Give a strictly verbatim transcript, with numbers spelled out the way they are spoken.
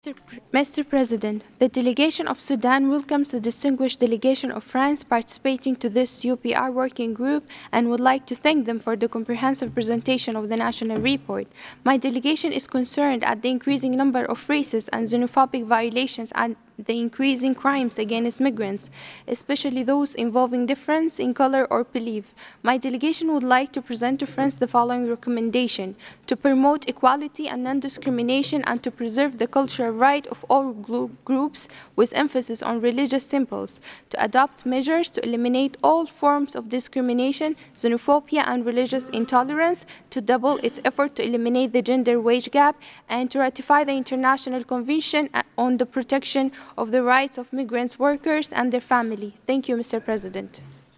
Mister President, the delegation of Sudan welcomes the distinguished delegation of France participating to this U P R working group and would like to thank them for the comprehensive presentation of the national report. My delegation is concerned at the increasing number of racist and xenophobic violations and the increasing crimes against migrants, especially those involving difference in color or belief. My delegation would like to present to France the following recommendation: to promote equality and non-discrimination and to preserve the cultural right of all groups with emphasis on religious symbols, to adopt measures to eliminate all forms of discrimination, xenophobia and religious intolerance, to double its effort to eliminate the gender wage gap, and to ratify the International Convention on the Protection of the Rights of Migrant Workers and their Family. Thank you, Mister President.